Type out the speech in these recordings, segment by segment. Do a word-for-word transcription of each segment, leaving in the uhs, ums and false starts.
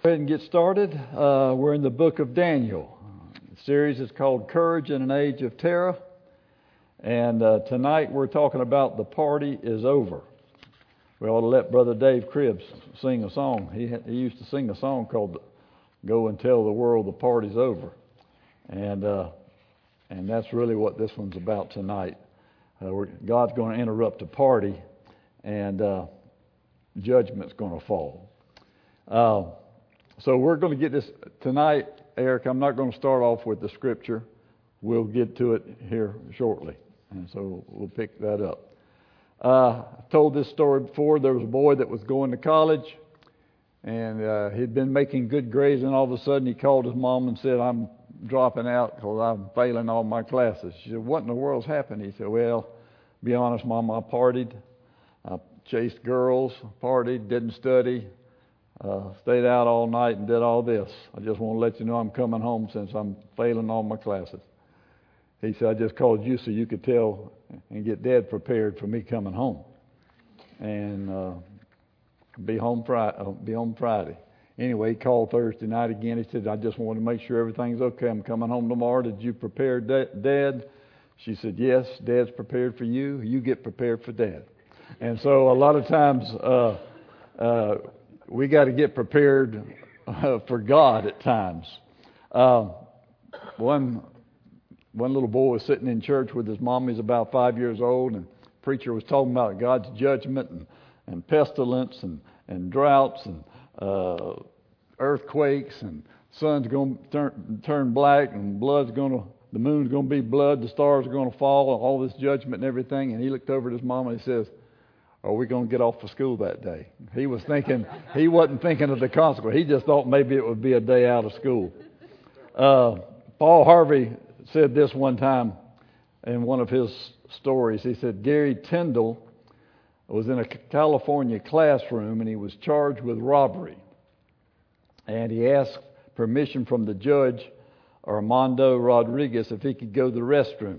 Go ahead and get started. Uh, we're in the book of Daniel. The series is called Courage in an Age of Terror. And uh, tonight we're talking about The Party is Over. We ought to let Brother Dave Cribbs sing a song. He, he used to sing a song called Go and Tell the World the Party's Over. And uh, and that's really what this one's about tonight. Uh, we're, God's going to interrupt a party and uh, judgment's going to fall. Uh, so we're going to get this tonight, Eric. I'm not going to start off with the scripture. We'll get to it here shortly. And so we'll pick that up. Uh, I told this story before. There was a boy that was going to college, and uh, he'd been making good grades, and all of a sudden he called his mom and said, I'm dropping out because I'm failing all my classes. She said, what in the world's happened? He said, well, be honest, Mom, I partied. I chased girls, partied, didn't study, uh, stayed out all night and did all this. I just want to let you know I'm coming home since I'm failing all my classes. He said, I just called you so you could tell and get Dad prepared for me coming home. And uh, be home Friday. Uh, be home Friday. Anyway, he called Thursday night again. He said, I just wanted to make sure everything's okay. I'm coming home tomorrow. Did you prepare Dad? She said, yes, Dad's prepared for you. You get prepared for Dad. And so a lot of times uh, uh, we got to get prepared uh, for God at times. Uh, one one little boy was sitting in church with his mom. He's about five years old, and the preacher was talking about God's judgment and, and pestilence and, and droughts and uh, earthquakes, and sun's going to turn, turn black, and blood's going to the moon's going to be blood, the stars are going to fall, all this judgment and everything. And he looked over at his mom and he says, are we going to get off for school that day? He was thinking, he wasn't thinking of the consequence. He just thought maybe it would be a day out of school. Uh, Paul Harvey said this one time in one of his stories. He said, Gary Tyndall was in a California classroom and he was charged with robbery. And he asked permission from the judge, Armando Rodriguez, if he could go to the restroom.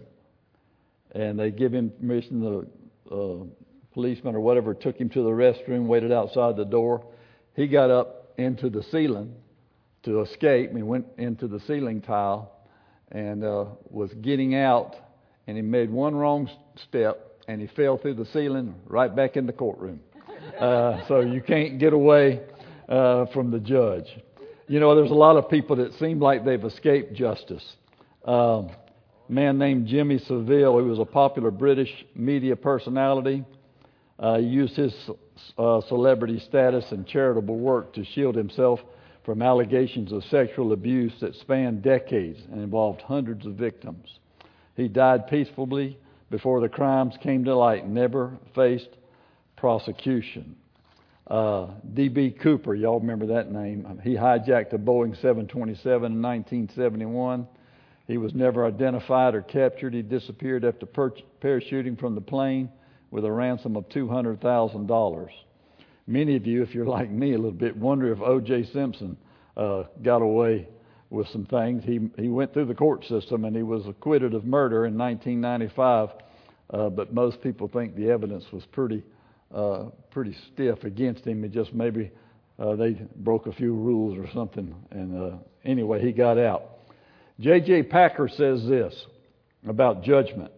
And they give him permission. The uh, policeman or whatever took him to the restroom, waited outside the door. He got up into the ceiling to escape. He went into the ceiling tile and uh, was getting out, and he made one wrong step, and he fell through the ceiling right back in the courtroom. Uh, so you can't get away uh, from the judge. You know, there's a lot of people that seem like they've escaped justice. Um, a man named Jimmy Savile, who was a popular British media personality, uh, used his uh, celebrity status and charitable work to shield himself from allegations of sexual abuse that spanned decades and involved hundreds of victims. He died peacefully before the crimes came to light and never faced prosecution. Uh, D B Cooper, y'all remember that name. He hijacked a Boeing seven twenty-seven in nineteen seventy-one. He was never identified or captured. He disappeared after per- parachuting from the plane with a ransom of two hundred thousand dollars. Many of you, if you're like me a little bit, wonder if O J Simpson uh, got away with some things. He he went through the court system and he was acquitted of murder in nineteen ninety-five, uh, but most people think the evidence was pretty Uh, pretty stiff against him. It just maybe uh, they broke a few rules or something. And uh, anyway, he got out. J J Packer says this about judgment.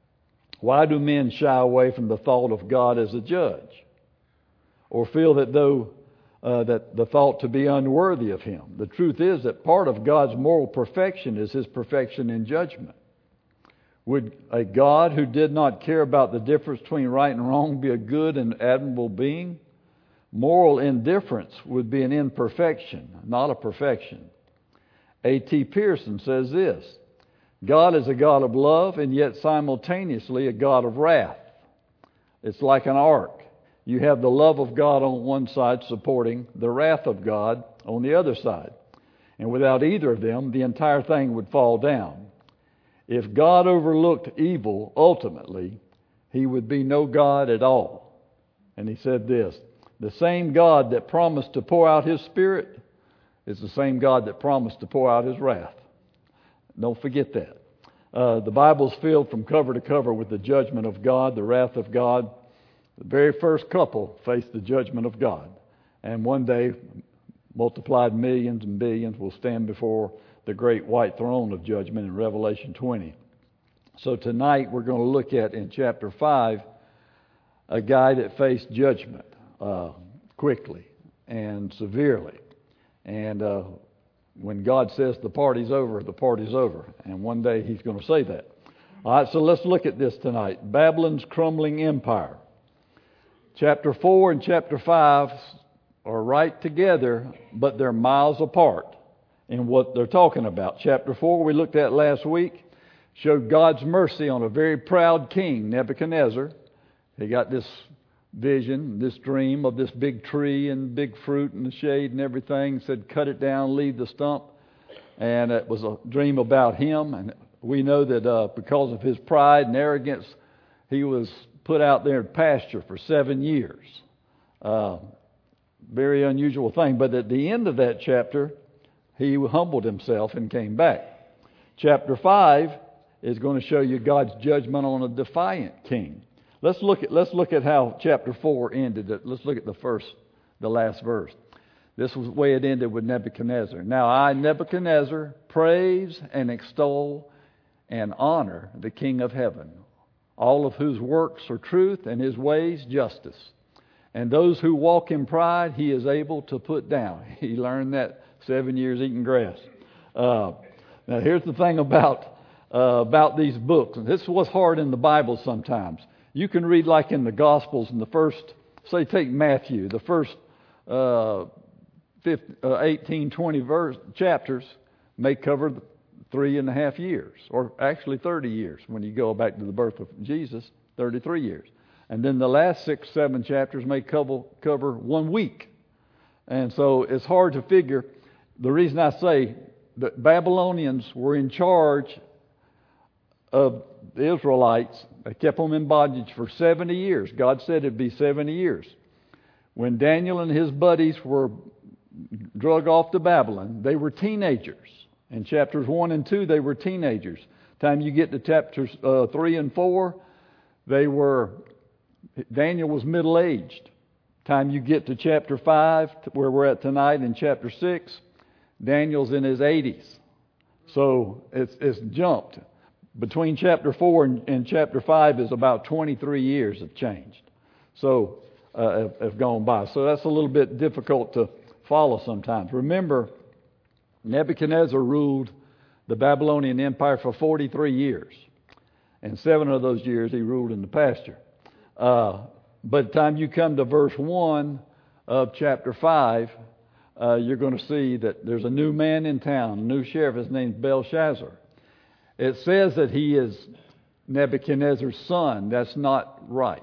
Why do men shy away from the thought of God as a judge, or feel that though uh, that the thought to be unworthy of Him? The truth is that part of God's moral perfection is His perfection in judgment. Would a God who did not care about the difference between right and wrong be a good and admirable being? Moral indifference would be an imperfection, not a perfection. A T Pearson says this, God is a God of love and yet simultaneously a God of wrath. It's like an ark. You have the love of God on one side supporting the wrath of God on the other side. And without either of them, the entire thing would fall down. If God overlooked evil, ultimately, He would be no God at all. And he said this, the same God that promised to pour out His Spirit is the same God that promised to pour out His wrath. Don't forget that. Uh, the Bible's filled from cover to cover with the judgment of God, the wrath of God. The very first couple faced the judgment of God. And one day, multiplied millions and billions, will stand before the great white throne of judgment in Revelation twenty. So tonight we're going to look at, in chapter five, a guy that faced judgment uh, quickly and severely. And uh, when God says the party's over, the party's over. And one day He's going to say that. All right, so let's look at this tonight. Babylon's crumbling empire. Chapter four and chapter five are right together, but they're miles apart in what they're talking about. Chapter four, we looked at last week, showed God's mercy on a very proud king, Nebuchadnezzar. He got this vision, this dream of this big tree and big fruit and the shade and everything. Said, cut it down, leave the stump. And it was a dream about him. And we know that uh, because of his pride and arrogance, he was put out there in pasture for seven years. Uh, very unusual thing. But at the end of that chapter, he humbled himself and came back. Chapter five is going to show you God's judgment on a defiant king. Let's look at let's look at how chapter four ended. Let's look at the first, the last verse. This was the way it ended with Nebuchadnezzar. Now I, Nebuchadnezzar, praise and extol and honor the King of heaven, all of whose works are truth and his ways justice. And those who walk in pride he is able to put down. He learned that seven years eating grass. Uh, now here's the thing about uh, about these books. And this is what's hard in the Bible sometimes. You can read like in the Gospels in the first, say take Matthew, the first uh, fifteen, uh, eighteen, twenty verse, chapters may cover three and a half years, or actually thirty years when you go back to the birth of Jesus, thirty-three years. And then the last six, seven chapters may cover, cover one week. And so it's hard to figure. The reason I say that Babylonians were in charge of the Israelites. They kept them in bondage for seventy years. God said it'd be seventy years. When Daniel and his buddies were drug off to Babylon, they were teenagers. In chapters one and two, they were teenagers. Time you get to chapters uh, three and four, they were, Daniel was middle-aged. Time you get to chapter five, where we're at tonight, in chapter six, Daniel's in his eighties. So it's, it's jumped. Between chapter four and, and chapter five is about twenty-three years have changed. So, uh, have, have gone by. So that's a little bit difficult to follow sometimes. Remember, Nebuchadnezzar ruled the Babylonian Empire for forty-three years. And seven of those years he ruled in the pasture. Uh, by the time you come to verse one of chapter five, uh, you're going to see that there's a new man in town, a new sheriff. His name's Belshazzar. It says that he is Nebuchadnezzar's son. That's not right.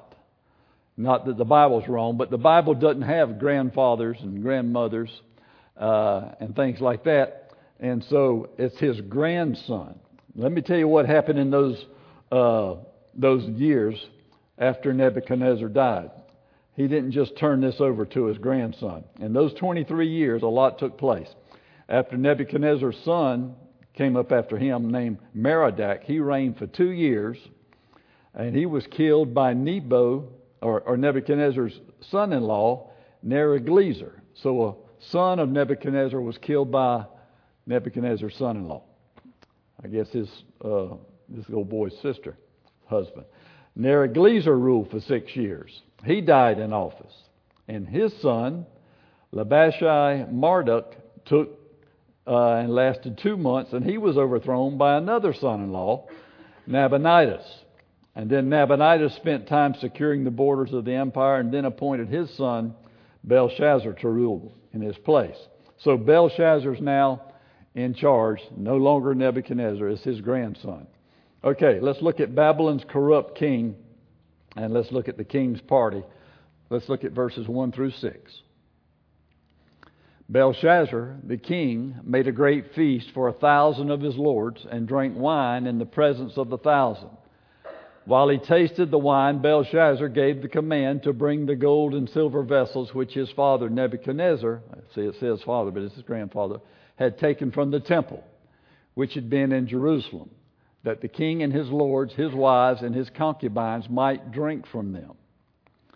Not that the Bible's wrong, but the Bible doesn't have grandfathers and grandmothers uh, and things like that. And so it's his grandson. Let me tell you what happened in those uh, those years after Nebuchadnezzar died. He didn't just turn this over to his grandson. In those twenty-three years, a lot took place. After Nebuchadnezzar's son came up after him, named Merodach, he reigned for two years, and he was killed by Nebo, or, or Nebuchadnezzar's son-in-law, Neriglissar. So a son of Nebuchadnezzar was killed by Nebuchadnezzar's son-in-law. I guess his uh, this little boy's sister, husband. Neriglissar ruled for six years. He died in office, and his son, Labashai Marduk, took Uh, and lasted two months, and he was overthrown by another son-in-law, Nabonidus. And then Nabonidus spent time securing the borders of the empire and then appointed his son, Belshazzar, to rule in his place. So Belshazzar's now in charge, no longer Nebuchadnezzar, it's his grandson. Okay, let's look at Babylon's corrupt king, and let's look at the king's party. Let's look at verses one through six. Belshazzar, the king, made a great feast for a thousand of his lords and drank wine in the presence of the thousand. While he tasted the wine, Belshazzar gave the command to bring the gold and silver vessels which his father Nebuchadnezzar, see it says father, but it's his grandfather, had taken from the temple, which had been in Jerusalem, that the king and his lords, his wives, and his concubines might drink from them.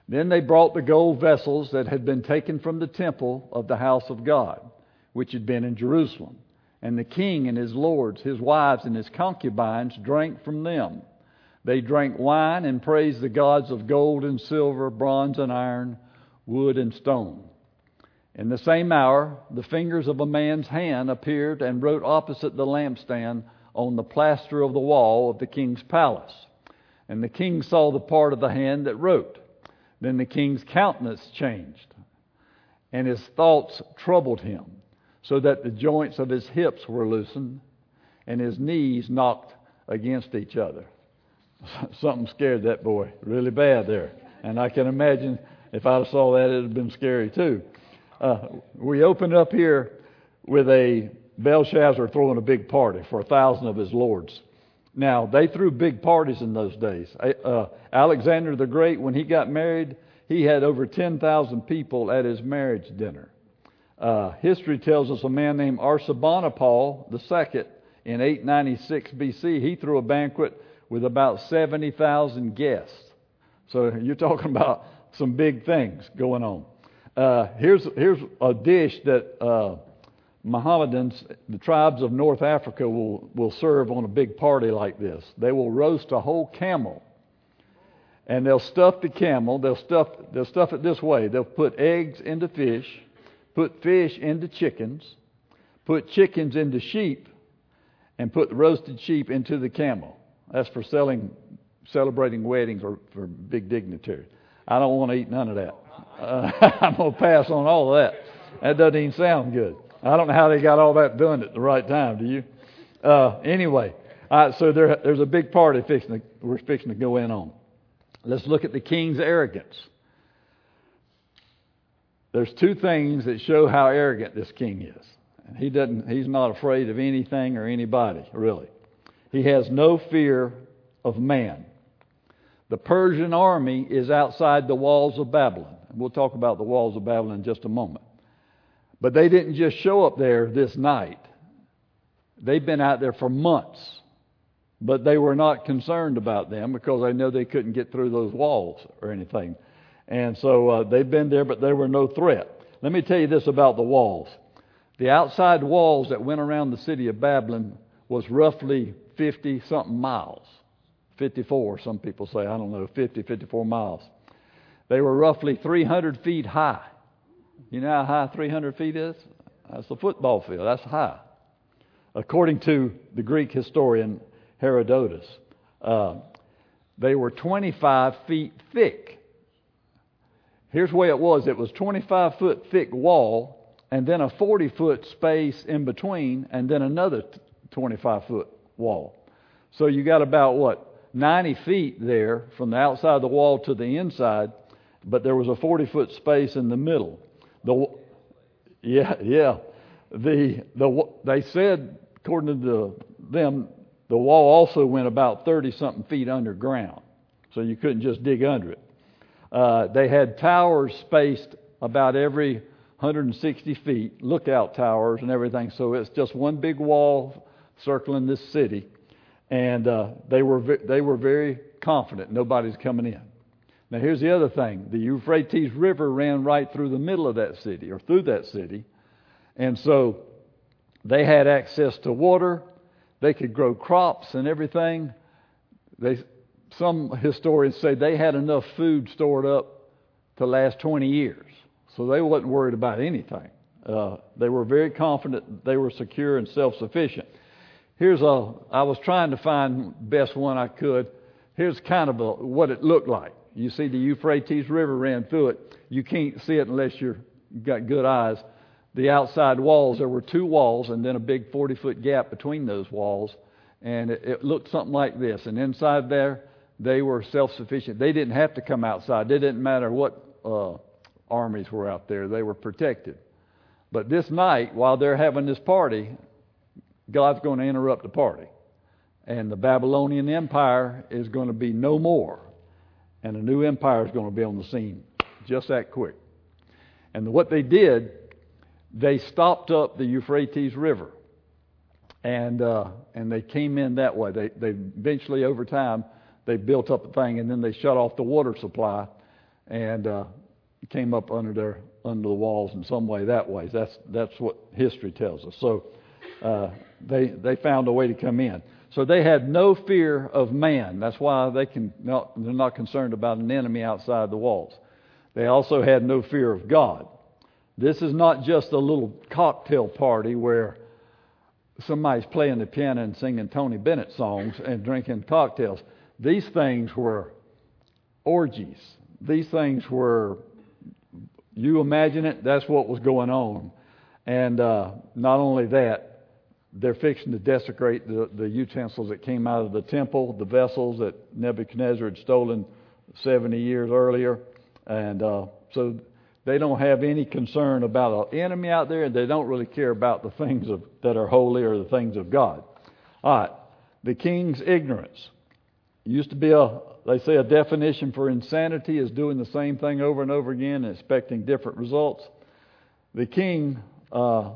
Then they brought the gold vessels that had been taken from the temple of the house of God, which had been in Jerusalem. And the king and his lords, his wives and his concubines drank from them. They drank wine and praised the gods of gold and silver, bronze and iron, wood and stone. In the same hour, the fingers of a man's hand appeared and wrote opposite the lampstand on the plaster of the wall of the king's palace. And the king saw the part of the hand that wrote. Then the king's countenance changed, and his thoughts troubled him, so that the joints of his hips were loosened, and his knees knocked against each other. Something scared that boy really bad there. And I can imagine if I saw that, it would have been scary too. Uh, we opened up here with a Belshazzar throwing a big party for a thousand of his lords. Now, they threw big parties in those days. Uh, Alexander the Great, when he got married, he had over ten thousand people at his marriage dinner. Uh, history tells us a man named Arsabanipal the Second in eight ninety-six B C, he threw a banquet with about seventy thousand guests. So you're talking about some big things going on. Uh, here's, here's a dish that uh, Mohammedans, the tribes of North Africa, will, will serve on a big party like this. They will roast a whole camel, and they'll stuff the camel. They'll stuff they'll stuff it this way. They'll put eggs into fish, put fish into chickens, put chickens into sheep, and put the roasted sheep into the camel. That's for selling, celebrating weddings or for big dignitaries. I don't want to eat none of that. Uh, I'm going to pass on all of that. That doesn't even sound good. I don't know how they got all that done at the right time, do you? Uh, anyway, uh, so there, there's a big party fixing to, we're fixing to go in on. Let's look at the king's arrogance. There's two things that show how arrogant this king is. He doesn't. He's not afraid of anything or anybody, really. He has no fear of man. The Persian army is outside the walls of Babylon. We'll talk about the walls of Babylon in just a moment. But they didn't just show up there this night. They've been out there for months. But they were not concerned about them because they know they couldn't get through those walls or anything. And so uh, they've been there, but they were no threat. Let me tell you this about the walls. The outside walls that went around the city of Babylon was roughly fifty-something miles. fifty-four, some people say. I don't know, fifty, fifty-four miles. They were roughly three hundred feet high. You know how high three hundred feet is? That's a football field. That's high. According to the Greek historian Herodotus, uh, they were twenty-five feet thick. Here's the way it was. It was twenty-five foot thick wall, and then a forty foot space in between, and then another twenty-five foot wall. So you got about, what, ninety feet there from the outside of the wall to the inside, but there was a forty foot space in the middle. The yeah, yeah. The the they said, according to them, the wall also went about thirty something feet underground, so you couldn't just dig under it. Uh, they had towers spaced about every one hundred sixty feet, lookout towers and everything. So it's just one big wall circling this city, and uh, they were they were very confident nobody's coming in. Now here's the other thing: the Euphrates River ran right through the middle of that city, or through that city, and so they had access to water. They could grow crops and everything. They, some historians say they had enough food stored up to last twenty years. So they wasn't worried about anything. Uh, they were very confident they were secure and self-sufficient. Here's a, I was trying to find the best one I could. Here's kind of a, what it looked like. You see the Euphrates River ran through it. You can't see it unless you've got good eyes. The outside walls, there were two walls and then a big forty foot gap between those walls. And it, it looked something like this. And inside there, they were self-sufficient. They didn't have to come outside. It didn't matter what uh, armies were out there. They were protected. But this night, while they're having this party, God's going to interrupt the party. And the Babylonian Empire is going to be no more. And a new empire is going to be on the scene just that quick. And what they did, they stopped up the Euphrates River. And uh, and they came in that way. They, they eventually, over time, they built up the thing, and then they shut off the water supply. and uh, came up under their under the walls in some way that way. That's that's what history tells us. So uh, they they found a way to come in. So they had no fear of man. That's why they can not, they're not concerned about an enemy outside the walls. They also had no fear of God. This is not just a little cocktail party where somebody's playing the piano and singing Tony Bennett songs and drinking cocktails. These things were orgies. These things were, you imagine it, that's what was going on. And uh, not only that, they're fixing to desecrate the, the utensils that came out of the temple, the vessels that Nebuchadnezzar had stolen seventy years earlier. And uh, so they don't have any concern about an enemy out there, and they don't really care about the things of, that are holy or the things of God. All right, the king's ignorance. Used to be a, they say a definition for insanity is doing the same thing over and over again and expecting different results. The king uh,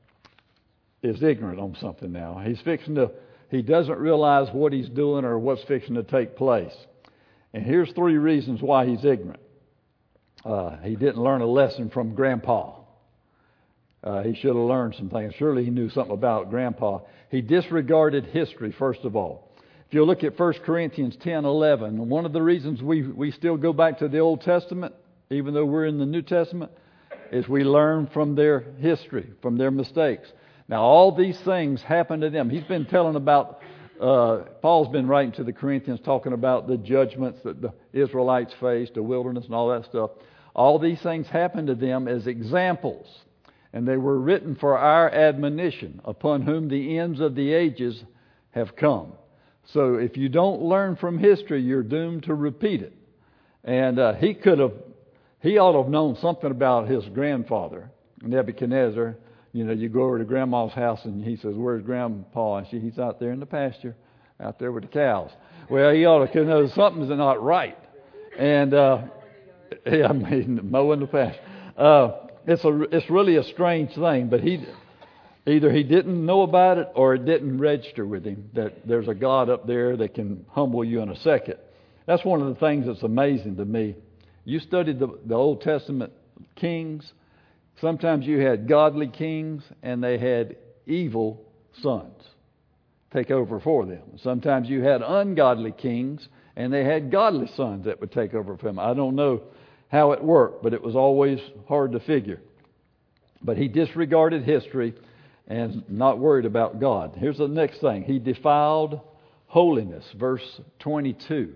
is ignorant on something now. He's fixing to, he doesn't realize what he's doing or what's fixing to take place. And here's three reasons why he's ignorant. Uh, he didn't learn a lesson from Grandpa. Uh, he should have learned some things. Surely he knew something about Grandpa. He disregarded history, first of all. If you look at First Corinthians ten eleven, one of the reasons we, we still go back to the Old Testament, even though we're in the New Testament, is we learn from their history, from their mistakes. Now, all these things happened to them. He's been telling about, uh, Paul's been writing to the Corinthians talking about the judgments that the Israelites faced, the wilderness and all that stuff. All these things happened to them as examples, and they were written for our admonition, upon whom the ends of the ages have come. So if you don't learn from history, you're doomed to repeat it. And uh, he could have, he ought to have known something about his grandfather, Nebuchadnezzar. You know, you go over to Grandma's house and he says, "Where's Grandpa?" And she, "He's out there in the pasture, out there with the cows." Well, he ought to know something's not right. And, uh, yeah, I mean, mowing the pasture. Uh, it's a, it's really a strange thing, but he, either he didn't know about it or it didn't register with him that there's a God up there that can humble you in a second. That's one of the things that's amazing to me. You studied the, the Old Testament kings. Sometimes you had godly kings and they had evil sons take over for them. Sometimes you had ungodly kings and they had godly sons that would take over for them. I don't know how it worked, but it was always hard to figure. But he disregarded history and not worried about God. Here's the next thing. He defiled holiness. Verse twenty-two.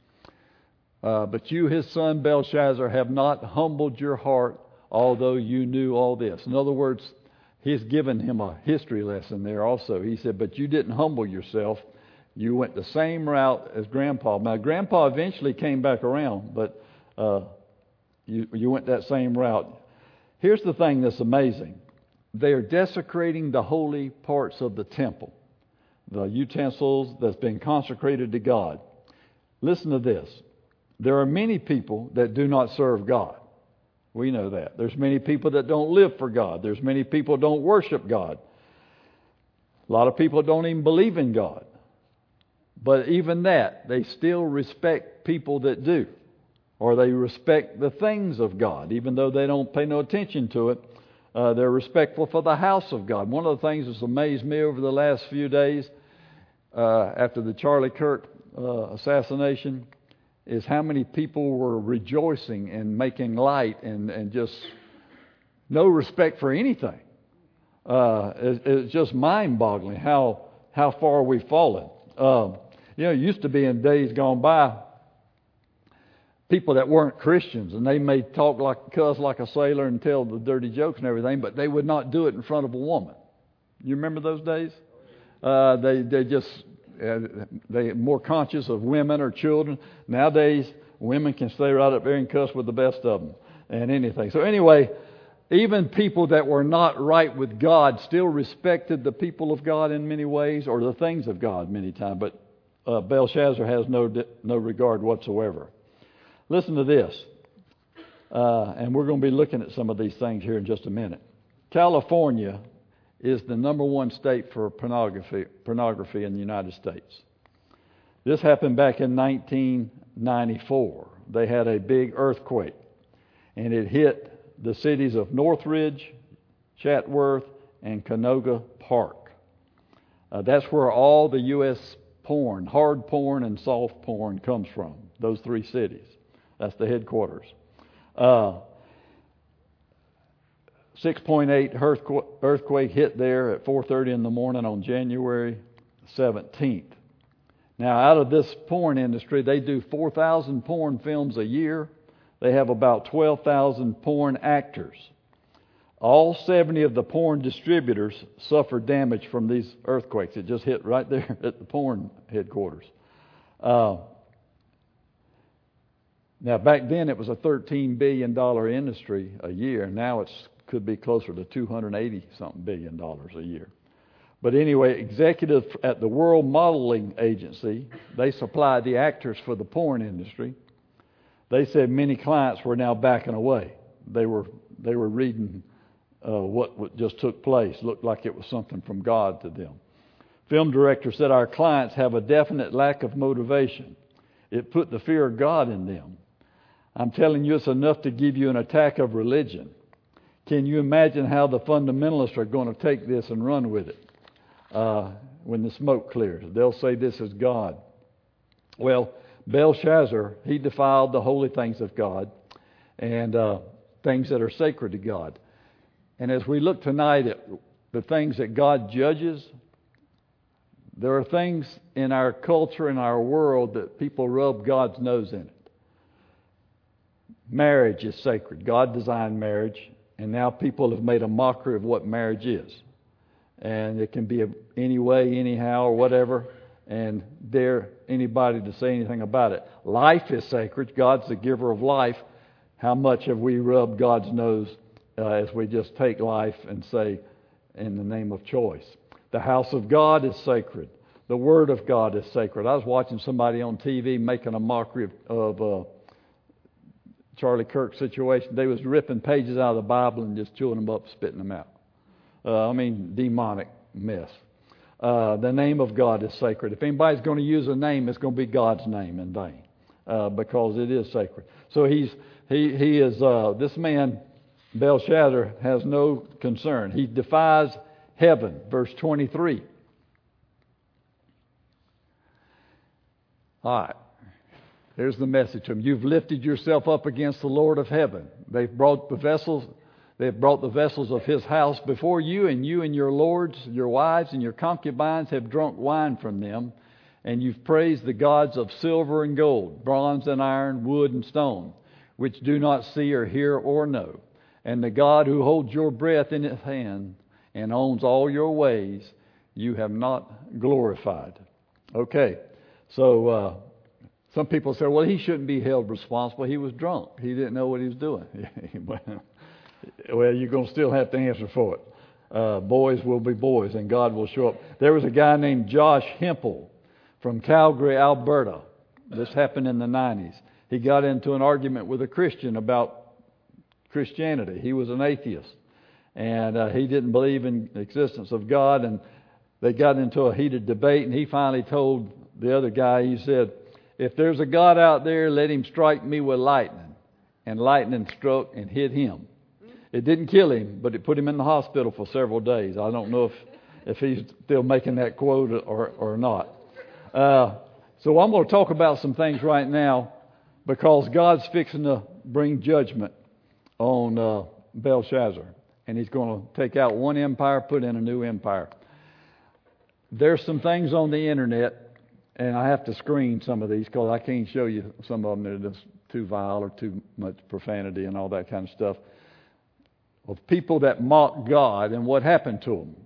Uh, but you, his son Belshazzar, have not humbled your heart, although you knew all this. In other words, he's given him a history lesson there also. He said, but you didn't humble yourself. You went the same route as Grandpa. Now, Grandpa eventually came back around, but uh, you, you went that same route. Here's the thing that's amazing. They are desecrating the holy parts of the temple, the utensils that's been consecrated to God. Listen to this. There are many people that do not serve God. We know that. There's many people that don't live for God. There's many people that don't worship God. A lot of people don't even believe in God. But even that, they still respect people that do. Or they respect the things of God, even though they don't pay no attention to it. Uh, they're respectful for the house of God. One of the things that's amazed me over the last few days uh, after the Charlie Kirk uh, assassination is how many people were rejoicing and making light and, and just no respect for anything. Uh, it, it's just mind-boggling how how far we've fallen. Uh, you know, it used to be in days gone by, people that weren't Christians, and they may talk like, cuss like a sailor and tell the dirty jokes and everything, but they would not do it in front of a woman. You remember those days? Uh, they they just uh, they more conscious of women or children. Nowadays, women can stay right up there and cuss with the best of them and anything. So anyway, even people that were not right with God still respected the people of God in many ways, or the things of God many times. But uh, Belshazzar has no no regard whatsoever. Listen to this, uh, and we're going to be looking at some of these things here in just a minute. California is the number one state for pornography, pornography in the United States. This happened back in nineteen ninety-four. They had a big earthquake, and it hit the cities of Northridge, Chatworth, and Canoga Park. Uh, that's where all the U S porn, hard porn and soft porn, comes from, those three cities. That's the headquarters. Uh, six point eight earthquake hit there at four thirty in the morning on January seventeenth. Now, out of this porn industry, they do four thousand porn films a year. They have about twelve thousand porn actors. All seventy of the porn distributors suffered damage from these earthquakes. It just hit right there at the porn headquarters. Uh, now, back then, it was a thirteen billion dollars industry a year. Now it could be closer to two hundred eighty something billion dollars a year. But anyway, executives at the World Modeling Agency, they supply the actors for the porn industry. They said many clients were now backing away. They were they were reading uh, what, what just took place. Looked like it was something from God to them. Film director said, our clients have a definite lack of motivation. It put the fear of God in them. I'm telling you, it's enough to give you an attack of religion. Can you imagine how the fundamentalists are going to take this and run with it uh, when the smoke clears? They'll say this is God. Well, Belshazzar, he defiled the holy things of God and uh, things that are sacred to God. And as we look tonight at the things that God judges, there are things in our culture, in our world, that people rub God's nose in it. Marriage is sacred. God designed marriage, and now people have made a mockery of what marriage is. And it can be any way, anyhow, or whatever, and dare anybody to say anything about it. Life is sacred. God's the giver of life. How much have we rubbed God's nose uh, as we just take life and say, in the name of choice? The house of God is sacred. The Word of God is sacred. I was watching somebody on T V making a mockery of, of uh, Charlie Kirk's situation. They was ripping pages out of the Bible and just chewing them up, spitting them out. Uh, I mean, demonic mess. Uh, the name of God is sacred. If anybody's going to use a name, it's going to be God's name in vain, uh, because it is sacred. So he's he he is uh, this man Belshazzar has no concern. He defies heaven. Verse twenty-three. All right. Here's the message to him. You've lifted yourself up against the Lord of heaven. They've brought the vessels. They've brought the vessels of his house before you, and you and your lords, your wives, and your concubines have drunk wine from them. And you've praised the gods of silver and gold, bronze and iron, wood and stone, which do not see or hear or know. And the God who holds your breath in his hand and owns all your ways, you have not glorified. Okay, so uh, some people say, well, he shouldn't be held responsible. He was drunk. He didn't know what he was doing. Well, you're going to still have to answer for it. Uh, boys will be boys, and God will show up. There was a guy named Josh Hempel from Calgary, Alberta. This happened in the nineties. He got into an argument with a Christian about Christianity. He was an atheist, and uh, he didn't believe in the existence of God, and they got into a heated debate, and he finally told the other guy, he said, if there's a God out there, let him strike me with lightning. And lightning struck and hit him. It didn't kill him, but it put him in the hospital for several days. I don't know if, if he's still making that quote or, or not. Uh, so I'm going to talk about some things right now, because God's fixing to bring judgment on uh, Belshazzar. And he's going to take out one empire, put in a new empire. There's some things on the internet, and I have to screen some of these because I can't show you some of them. They're just too vile or too much profanity and all that kind of stuff. Of people that mock God and what happened to them.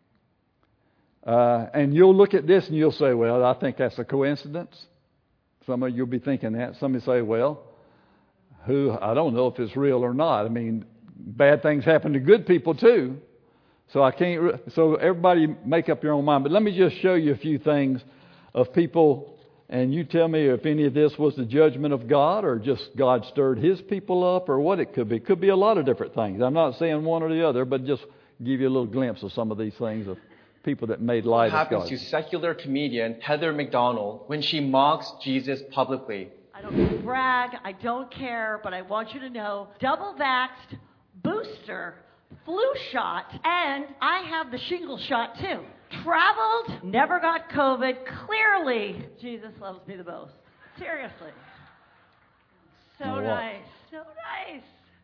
Uh, and you'll look at this and you'll say, well, I think that's a coincidence. Some of you will be thinking that. Some will say, well, who I don't know if it's real or not. I mean, bad things happen to good people too. So I can't. So everybody make up your own mind. But let me just show you a few things of people. And you tell me if any of this was the judgment of God, or just God stirred his people up, or what it could be. It could be a lot of different things. I'm not saying one or the other, but just give you a little glimpse of some of these things of people that made light of God. What happens to secular comedian Heather McDonald when she mocks Jesus publicly? I don't brag, I don't care, but I want you to know, double-vaxxed, booster, flu shot, and I have the shingle shot too. Traveled, never got COVID. Clearly, Jesus loves me the most. Seriously. So Now what? nice. So nice.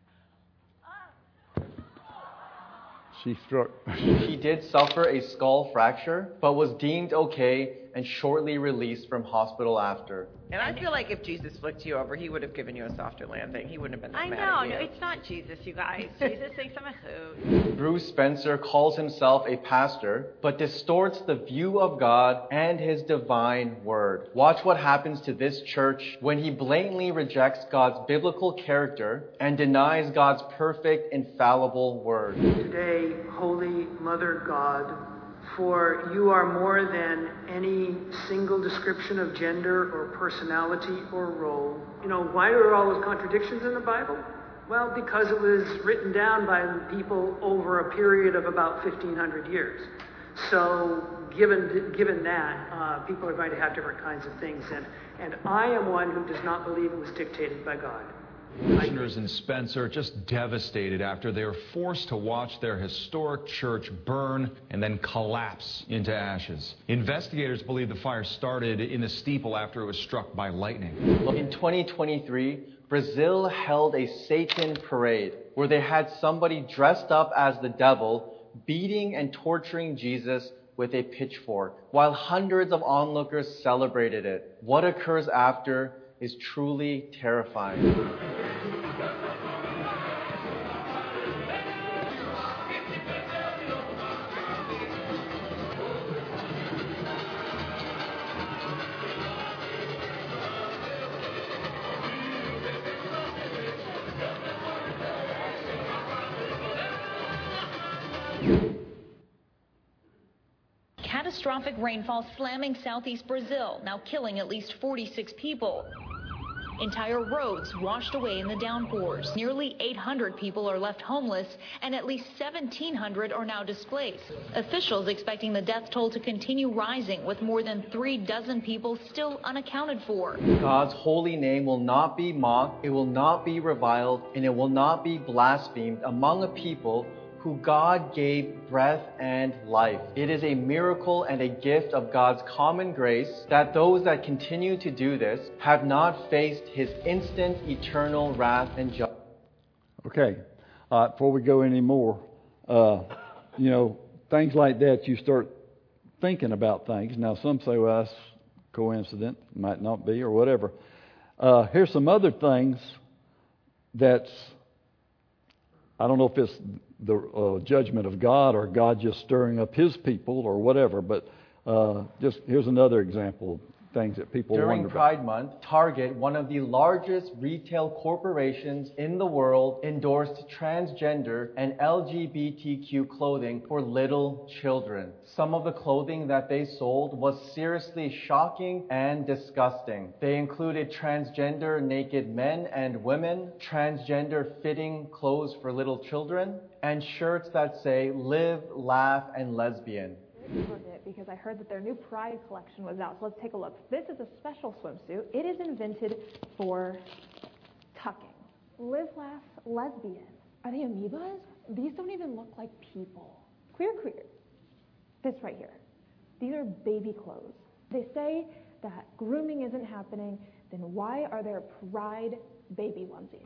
She struck. He did suffer a skull fracture, but was deemed okay and shortly released from hospital after. And I feel like if Jesus flicked you over, he would have given you a softer landing. He wouldn't have been that I mad know, at you. no, it's not Jesus, you guys. Jesus thinks I'm a hoot. Bruce Spencer calls himself a pastor, but distorts the view of God and his divine word. Watch what happens to this church when he blatantly rejects God's biblical character and denies God's perfect, infallible word. Today, Holy Mother God, for you are more than any single description of gender or personality or role. You know, why are all those contradictions in the Bible? Well, because it was written down by people over a period of about fifteen hundred years. So given given that, uh, people are going to have different kinds of things. And, and I am one who does not believe it was dictated by God. Listeners in Spencer just devastated after they were forced to watch their historic church burn and then collapse into ashes. Investigators believe the fire started in the steeple after it was struck by lightning. In twenty twenty-three, Brazil held a Satan parade where they had somebody dressed up as the devil beating and torturing Jesus with a pitchfork, while hundreds of onlookers celebrated it. What occurs after is truly terrifying. Catastrophic rainfall slamming southeast Brazil, now killing at least forty-six people. Entire roads washed away in the downpours. Nearly eight hundred people are left homeless, and at least seventeen hundred are now displaced. Officials expecting the death toll to continue rising, with more than three dozen people still unaccounted for. God's holy name will not be mocked, it will not be reviled, and it will not be blasphemed among a people who God gave breath and life. It is a miracle and a gift of God's common grace that those that continue to do this have not faced his instant eternal wrath and judgment. Okay, uh, before we go any more, uh, you know, things like that, you start thinking about things. Now, some say, well, that's coincidence, might not be, or whatever. Uh, here's some other things that's, I don't know if it's the uh, judgment of God or God just stirring up his people or whatever, but uh, just here's another example of things that people During wonder Pride about. Month, Target, one of the largest retail corporations in the world, endorsed transgender and L G B T Q clothing for little children. Some of the clothing that they sold was seriously shocking and disgusting. They included transgender naked men and women, transgender fitting clothes for little children, and shirts that say live, laugh, and lesbian. Target because I heard that their new Pride collection was out. So let's take a look. This is a special swimsuit. It is invented for tucking. Live, laugh, lesbian. Are they amoebas? These don't even look like people. Queer, queer. This right here. These are baby clothes. They say that grooming isn't happening. Then why are there Pride baby onesies?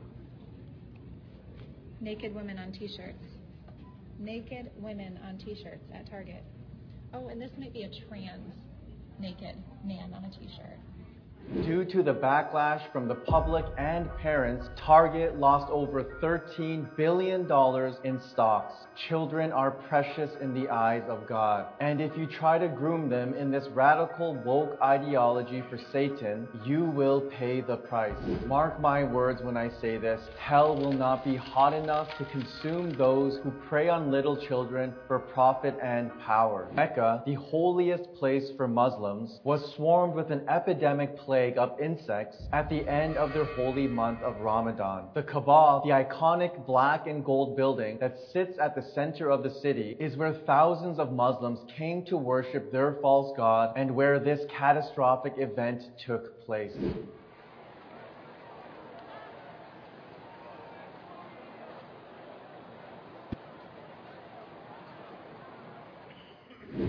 Naked women on t-shirts. Naked women on t-shirts at Target. Oh, and this might be a trans naked man on a t-shirt. Due to the backlash from the public and parents, Target lost over thirteen billion dollars in stocks. Children are precious in the eyes of God. And if you try to groom them in this radical woke ideology for Satan, you will pay the price. Mark my words when I say this, hell will not be hot enough to consume those who prey on little children for profit and power. Mecca, the holiest place for Muslims, was swarmed with an epidemic plague of insects at the end of their holy month of Ramadan. The Kaaba, the iconic black and gold building that sits at the center of the city, is where thousands of Muslims came to worship their false god and where this catastrophic event took place.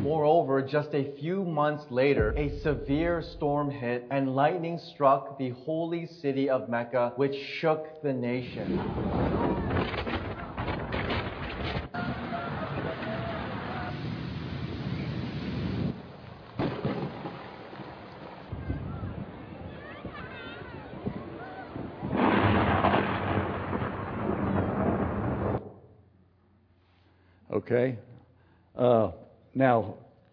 Moreover, just a few months later, a severe storm hit and lightning struck the holy city of Mecca, which shook the nation. Okay. Uh, now,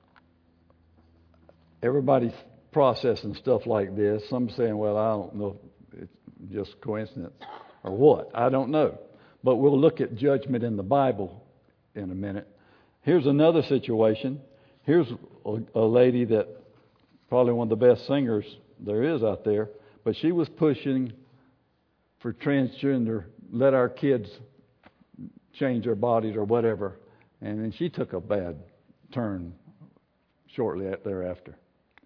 everybody's processing stuff like this. Some saying, well, I don't know if it's just coincidence or what. I don't know. But we'll look at judgment in the Bible in a minute. Here's another situation. Here's a, a lady that probably one of the best singers there is out there, but she was pushing for transgender, let our kids change their bodies or whatever. And then she took a bad turn shortly thereafter.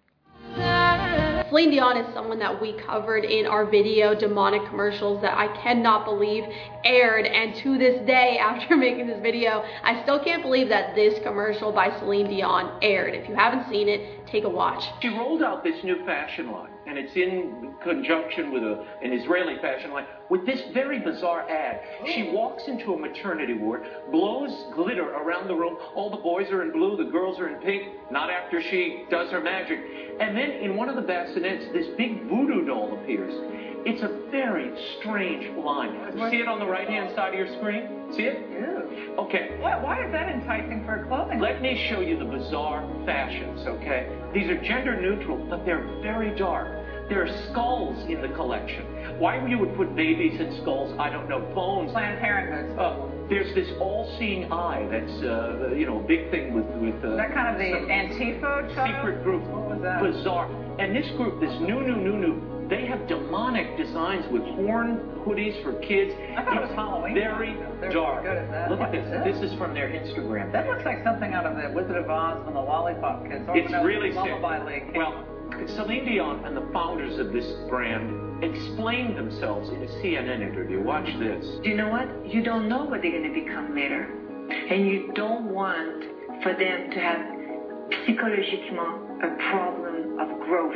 Celine Dion is someone that we covered in our video, Demonic Commercials, that I cannot believe aired. And to this day, after making this video, I still can't believe that this commercial by Celine Dion aired. If you haven't seen it, take a watch. She rolled out this new fashion line, and it's in conjunction with a, an Israeli fashion line, with this very bizarre ad. She walks into a maternity ward, blows glitter around the room. All the boys are in blue, the girls are in pink, not after she does her magic. And then in one of the bassinets, this big voodoo doll appears. It's a very strange line. See it on the right-hand side of your screen? See it? Yeah. Okay. Why, why is that enticing for clothing? Let me show you the bizarre fashions, okay? These are gender neutral, but they're very dark. There are skulls in the collection. Why you would put babies in skulls, I don't know. Bones. Planned Parenthood. Uh, there's this all-seeing eye that's, uh, you know, a big thing with... with uh, is that kind of the Antifa child? Secret group. What was that? Bizarre. And this group, this new, new, new, new, they have demonic designs with horn hoodies for kids. I thought it was Halloween. Very They're dark. Good at that. Look what at this. This? This is from their Instagram. That looks like something out of the Wizard of Oz when the Lollipop Kids. It's no, really Lullaby sick. League. Well, Celine Dion and the founders of this brand explained themselves in a C N N interview. Watch this. You know what? You don't know what they're going to become later. And you don't want for them to have psychologiquement a problem of growth.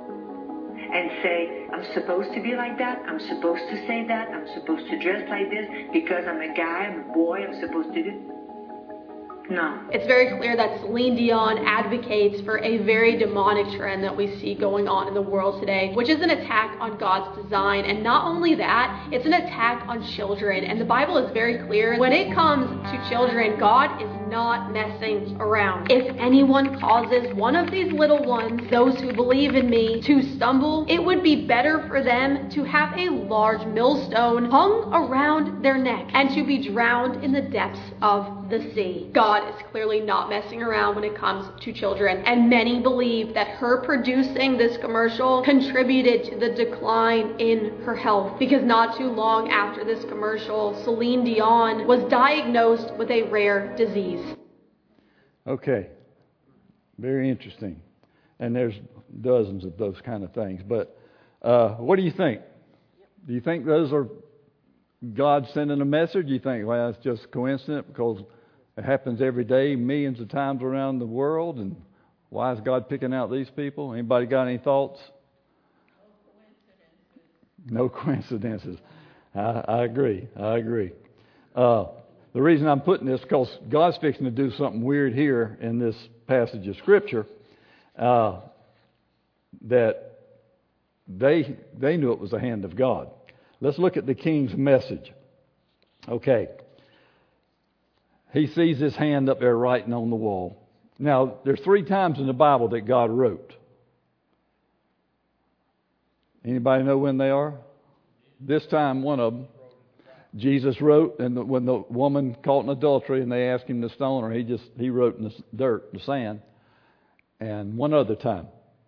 And say, I'm supposed to be like that, I'm supposed to say that, I'm supposed to dress like this because I'm a guy, I'm a boy, I'm supposed to do... No. It's very clear that Celine Dion advocates for a very demonic trend that we see going on in the world today, which is an attack on God's design. And not only that, it's an attack on children. And the Bible is very clear. When it comes to children, God is not messing around. If anyone causes one of these little ones, those who believe in me, to stumble, it would be better for them to have a large millstone hung around their neck and to be drowned in the depths of the sea. God is clearly not messing around when it comes to children, and many believe that her producing this commercial contributed to the decline in her health, because not too long after this commercial, Celine Dion was diagnosed with a rare disease. Okay, very interesting, and there's dozens of those kind of things, but uh, what do you think? Do you think those are God sending a message? Do you think, well, it's just coincidence because it happens every day, millions of times around the world, and why is God picking out these people? Anybody got any thoughts? No coincidences. I, I agree. I agree. Uh, the reason I'm putting this is because God's fixing to do something weird here in this passage of Scripture uh, that they they knew it was the hand of God. Let's look at the king's message. Okay. He sees his hand up there writing on the wall. Now, there's three times in the Bible that God wrote. Anybody know when they are? This time, one of them. Jesus wrote, and when the woman caught in adultery and they asked him to stone her, he just he wrote in the dirt, the sand. And one other time,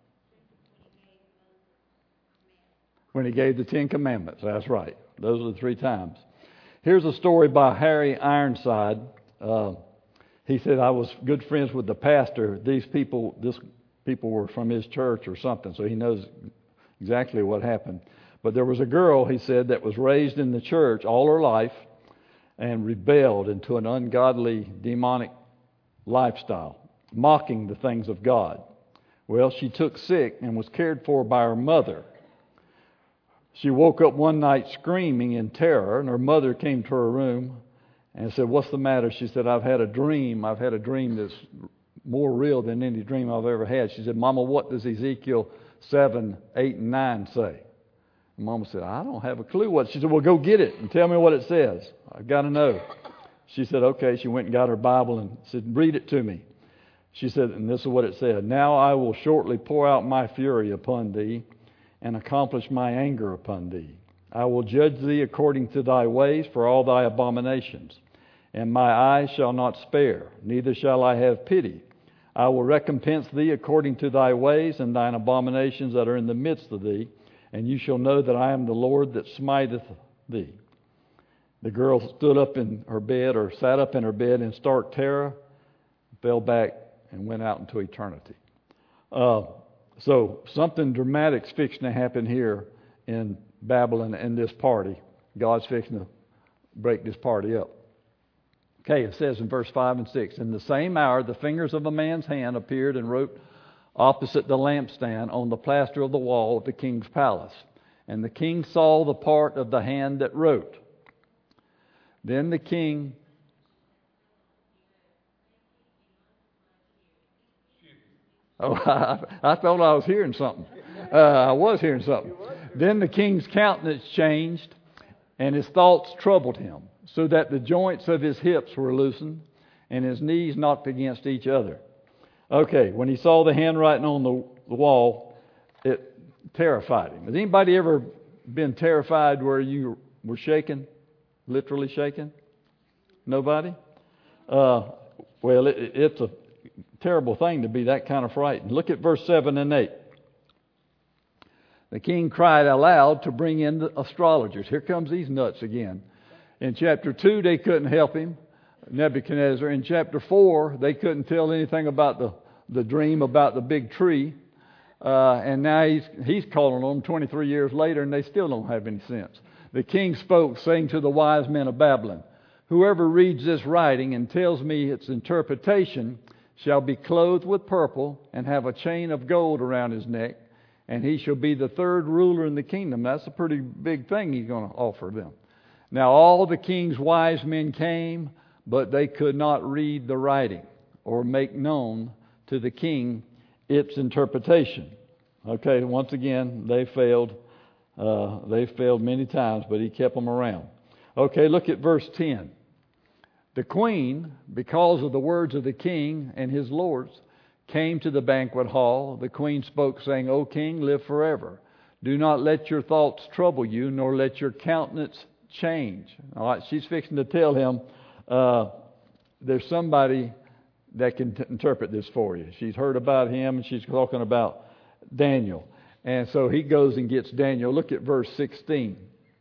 when he gave the Ten Commandments. That's right. Those are the three times. Here's a story by Harry Ironside. Uh, he said, I was good friends with the pastor. These people, this people were from his church or something, so he knows exactly what happened. But there was a girl, he said, that was raised in the church all her life and rebelled into an ungodly, demonic lifestyle. mocking the things of God. Well, she took sick and was cared for by her mother. She woke up one night screaming in terror, and her mother came to her room and said, "What's the matter?" She said, "I've had a dream. I've had a dream that's more real than any dream I've ever had." She said, "Mama, what does Ezekiel seven, eight, and nine say?" And Mama said, "I don't have a clue what." She said, "Well, go get it and tell me what it says. I've got to know." She said, "Okay." She went and got her Bible and said, "Read it to me." She said, and this is what it said: "Now I will shortly pour out my fury upon thee and accomplish my anger upon thee. I will judge thee according to thy ways for all thy abominations. And my eyes shall not spare, neither shall I have pity. I will recompense thee according to thy ways and thine abominations that are in the midst of thee. And you shall know that I am the Lord that smiteth thee." The girl stood up in her bed, or sat up in her bed in stark terror, fell back, and went out into eternity. Uh, so something dramatic's fixing to happen here in Babylon in this party. God's fixing to break this party up. Okay, it says in verse five and six, "In the same hour the fingers of a man's hand appeared and wrote opposite the lampstand on the plaster of the wall of the king's palace. And the king saw the part of the hand that wrote. Then the king..." Oh, I, I thought I was hearing something. Uh, I was hearing something. "Then the king's countenance changed, and his thoughts troubled him, so that the joints of his hips were loosened, and his knees knocked against each other." Okay, when he saw the handwriting on the, the wall, it terrified him. Has anybody ever been terrified where you were shaken, literally shaken? Nobody? Uh, well, it, it's a terrible thing to be that kind of frightened. Look at verse seven and eight. "The king cried aloud to bring in the astrologers." Here comes these nuts again. In chapter two, they couldn't help him, Nebuchadnezzar. In chapter four, they couldn't tell anything about the, the dream about the big tree. Uh, and now he's, he's calling on them twenty-three years later, and they still don't have any sense. "The king spoke, saying to the wise men of Babylon, Whoever reads this writing and tells me its interpretation shall be clothed with purple and have a chain of gold around his neck, and he shall be the third ruler in the kingdom." That's a pretty big thing he's going to offer them. "Now all the king's wise men came, but they could not read the writing or make known to the king its interpretation." Okay, once again, they failed. Uh, they failed many times, but he kept them around. Okay, look at verse ten. "The queen, because of the words of the king and his lords, came to the banquet hall. The queen spoke, saying, O king, live forever. Do not let your thoughts trouble you, nor let your countenance change." All right, she's fixing to tell him, uh, there's somebody that can t- interpret this for you. She's heard about him, and she's talking about Daniel. And so he goes and gets Daniel. Look at verse sixteen.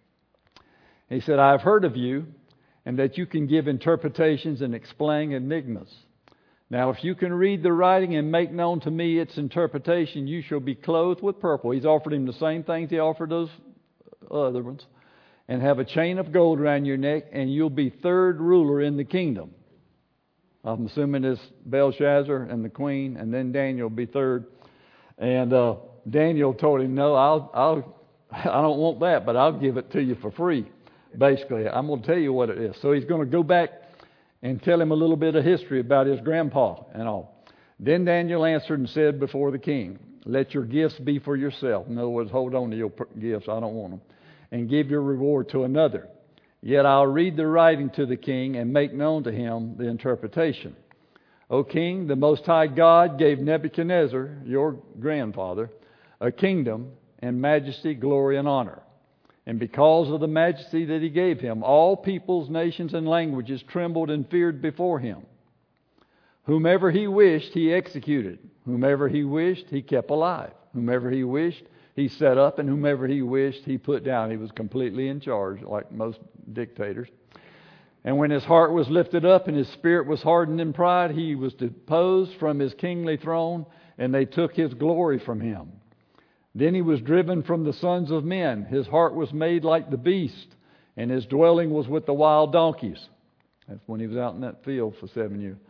He said, "I have heard of you, and that you can give interpretations and explain enigmas. Now, if you can read the writing and make known to me its interpretation, you shall be clothed with purple." He's offered him the same things he offered those other ones. "And have a chain of gold around your neck, and you'll be third ruler in the kingdom." I'm assuming it's Belshazzar and the queen, and then Daniel will be third. And uh, Daniel told him, "No, I'll, I'll, I don't want that, but I'll give it to you for free." Basically, I'm going to tell you what it is. So he's going to go back and tell him a little bit of history about his grandpa and all. "Then Daniel answered and said before the king, Let your gifts be for yourself." In other words, hold on to your gifts. I don't want them. "And give your reward to another. Yet I'll read the writing to the king and make known to him the interpretation. O king, the Most High God gave Nebuchadnezzar, your grandfather, a kingdom and majesty, glory, and honor. And because of the majesty that he gave him, all peoples, nations, and languages trembled and feared before him. Whomever he wished, he executed. Whomever he wished, he kept alive. Whomever he wished, he set up. And whomever he wished, he put down." He was completely in charge, like most dictators. "And when his heart was lifted up and his spirit was hardened in pride, he was deposed from his kingly throne, and they took his glory from him. Then he was driven from the sons of men. His heart was made like the beast, and his dwelling was with the wild donkeys." That's when he was out in that field for seven years.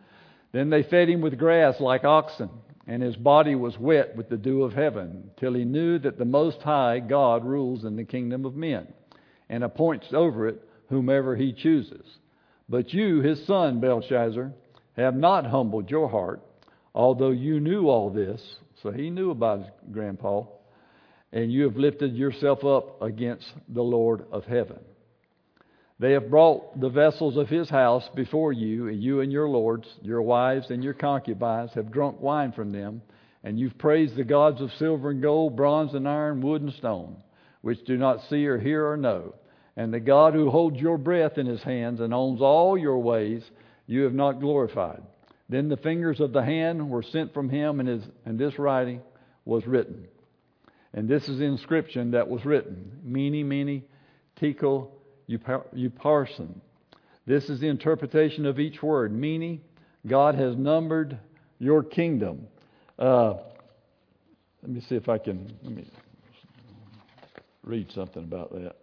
Then they fed him with grass like oxen, and his body was wet with the dew of heaven, till he knew that the Most High God rules in the kingdom of men, and appoints over it whomever he chooses. But you, his son, Belshazzar, have not humbled your heart, although you knew all this. So he knew about his grandpa. And you have lifted yourself up against the Lord of heaven. They have brought the vessels of his house before you, and you and your lords, your wives and your concubines have drunk wine from them, and you've praised the gods of silver and gold, bronze and iron, wood and stone, which do not see or hear or know. And the God who holds your breath in his hands and owns all your ways, you have not glorified. Then the fingers of the hand were sent from him, and, his, and this writing was written. And this is the inscription that was written, Mene, Mene, Tekel, Upharsin. This is the interpretation of each word. Mene, God has numbered your kingdom. Uh, let me see if I can let me read something about that.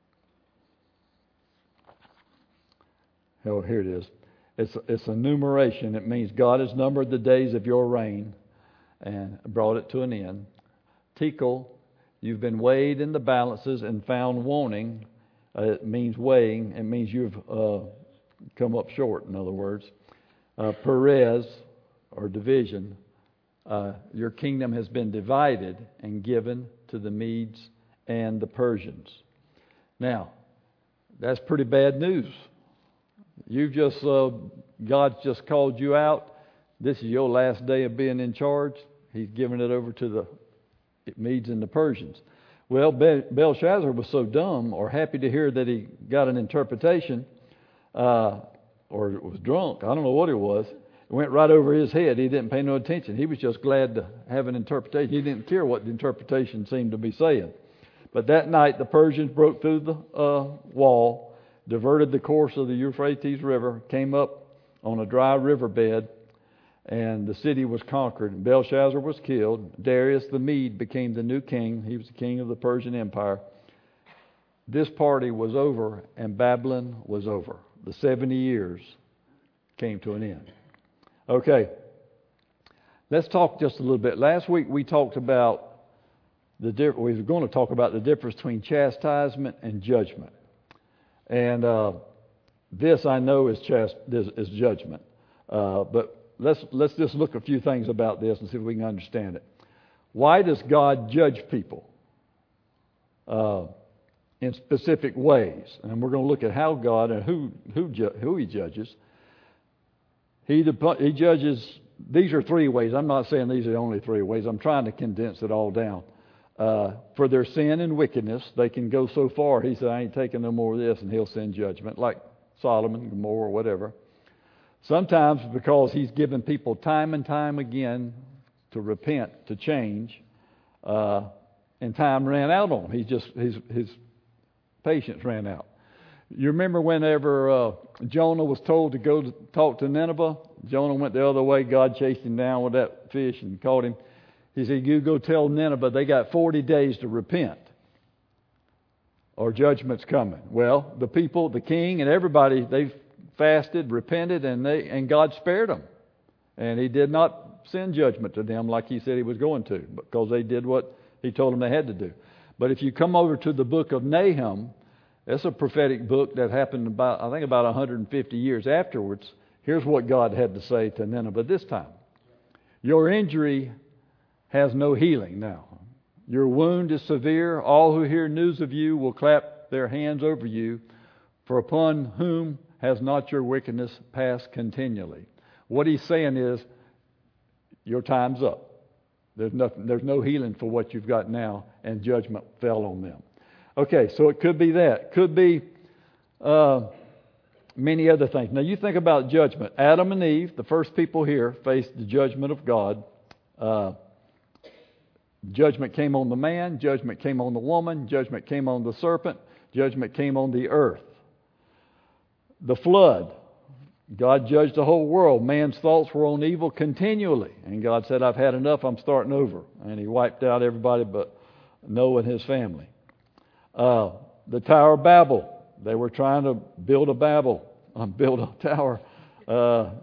Oh, here it is. It's, it's a numeration. It means God has numbered the days of your reign and brought it to an end. Tekel, you've been weighed in the balances and found wanting. Uh, it means weighing. It means you've uh, come up short, in other words. Uh, Perez, or division, uh, your kingdom has been divided and given to the Medes and the Persians. Now, that's pretty bad news. You've just, uh, God's just called you out. This is your last day of being in charge. He's given it over to the Medes and the Persians. Well, Belshazzar was so dumb or happy to hear that he got an interpretation, uh, or was drunk. I don't know what it was. It went right over his head. He didn't pay no attention. He was just glad to have an interpretation. He didn't care what the interpretation seemed to be saying. But that night, the Persians broke through the uh, wall, diverted the course of the Euphrates River, came up on a dry riverbed, and the city was conquered. And Belshazzar was killed. Darius the Mede became the new king. He was the king of the Persian Empire. This party was over, and Babylon was over. The seventy years came to an end. Okay, let's talk just a little bit. Last week we talked about the diff- we were going to talk about the difference between chastisement and judgment. And uh, this I know is, chast- is, is judgment, uh, but Let's let's just look at a few things about this and see if we can understand it. Why does God judge people uh, in specific ways? And we're going to look at how God and who who ju- who He judges. He He judges. These are three ways. I'm not saying these are the only three ways. I'm trying to condense it all down. Uh, for their sin and wickedness, they can go so far. He said, "I ain't taking no more of this," and He'll send judgment, like Solomon, Gomorrah, whatever. Sometimes because He's given people time and time again to repent, to change, uh, and time ran out on him. He just his his patience ran out. You remember whenever uh, Jonah was told to go to talk to Nineveh? Jonah went the other way. God chased him down with that fish and caught him. He said, "You go tell Nineveh they got forty days to repent, or judgment's coming." Well, the people, the king, and everybody, they fasted, repented, and they and God spared them. And He did not send judgment to them like He said He was going to, because they did what He told them they had to do. But if you come over to the book of Nahum, it's a prophetic book that happened about, I think, about one hundred fifty years afterwards. Here's what God had to say to Nineveh this time. Your injury has no healing now. Your wound is severe. All who hear news of you will clap their hands over you, for upon whom has not your wickedness passed continually? What He's saying is, your time's up. There's nothing. There's no healing for what you've got now, and judgment fell on them. Okay, so it could be that. Could be uh, many other things. Now you think about judgment. Adam and Eve, the first people here, faced the judgment of God. Uh, judgment came on the man. Judgment came on the woman. Judgment came on the serpent. Judgment came on the earth. The flood. God judged the whole world. Man's thoughts were on evil continually. And God said, "I've had enough. I'm starting over." And He wiped out everybody but Noah and his family. Uh, the Tower of Babel. They were trying to build a Babel, uh, build a tower. Uh,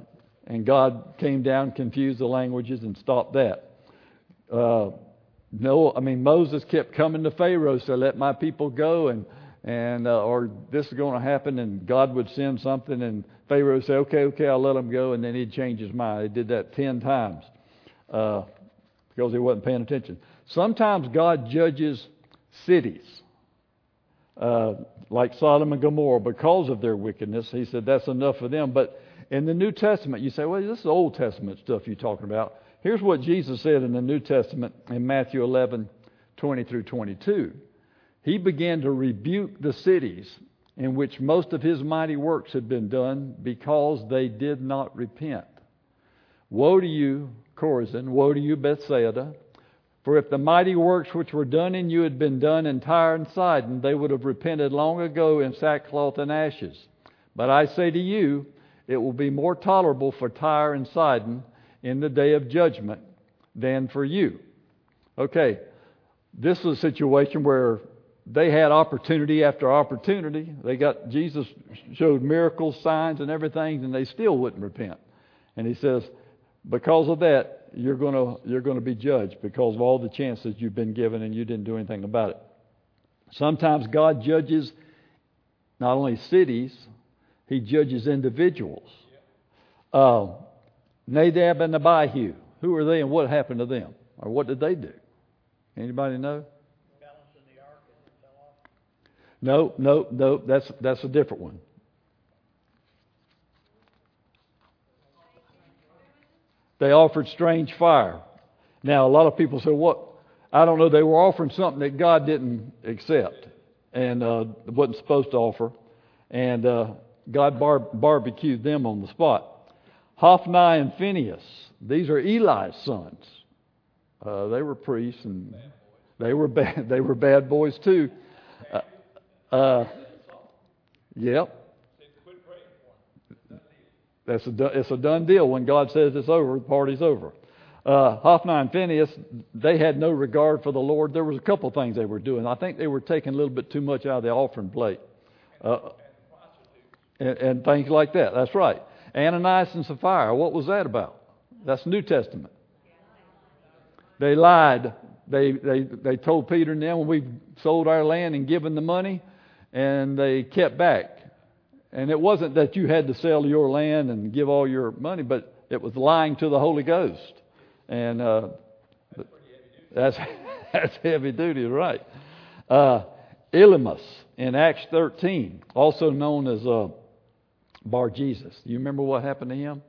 and God came down, confused the languages, and stopped that. Uh, no, I mean Moses kept coming to Pharaoh, said, "Let my people go," and and uh, or this is going to happen, and God would send something, and Pharaoh would say, "Okay, okay, I'll let them go," and then he'd change his mind. He did that ten times uh, because he wasn't paying attention. Sometimes God judges cities. Uh, like Sodom and Gomorrah, because of their wickedness. He said that's enough for them. But in the New Testament, you say, well, this is Old Testament stuff you're talking about. Here's what Jesus said in the New Testament in Matthew eleven, twenty through twenty-two. He began to rebuke the cities in which most of his mighty works had been done because they did not repent. Woe to you, Chorazin! Woe to you, Bethsaida! For if the mighty works which were done in you had been done in Tyre and Sidon, they would have repented long ago in sackcloth and ashes. But I say to you, it will be more tolerable for Tyre and Sidon in the day of judgment than for you. Okay, this is a situation where they had opportunity after opportunity. They got, Jesus showed miracles, signs, and everything, and they still wouldn't repent. And he says, because of that, you're going to you're going to be judged because of all the chances you've been given and you didn't do anything about it. Sometimes God judges not only cities, He judges individuals. Uh, Nadab and Abihu, who are they and what happened to them? Or what did they do? Anybody know? No, no, no, that's that's a different one. They offered strange fire. Now, a lot of people say, what? I don't know. They were offering something that God didn't accept and uh, wasn't supposed to offer. And uh, God bar- barbecued them on the spot. Hophni and Phinehas, these are Eli's sons. Uh, they were priests and they were bad, they were bad boys too. Uh, uh, yep. That's a, it's a done deal. When God says it's over, the party's over. Uh, Hophni and Phinehas, they had no regard for the Lord. There was a couple things they were doing. I think they were taking a little bit too much out of the offering plate. Uh, and, and things like that. That's right. Ananias and Sapphira, what was that about? That's New Testament. They lied. They, they, they told Peter and them, we've sold our land and given the money, and they kept back. And it wasn't that you had to sell your land and give all your money, but it was lying to the Holy Ghost. And uh, that's that's heavy duty, right? Uh, Elymas in Acts thirteen, also known as uh, Bar Jesus. You remember what happened to him?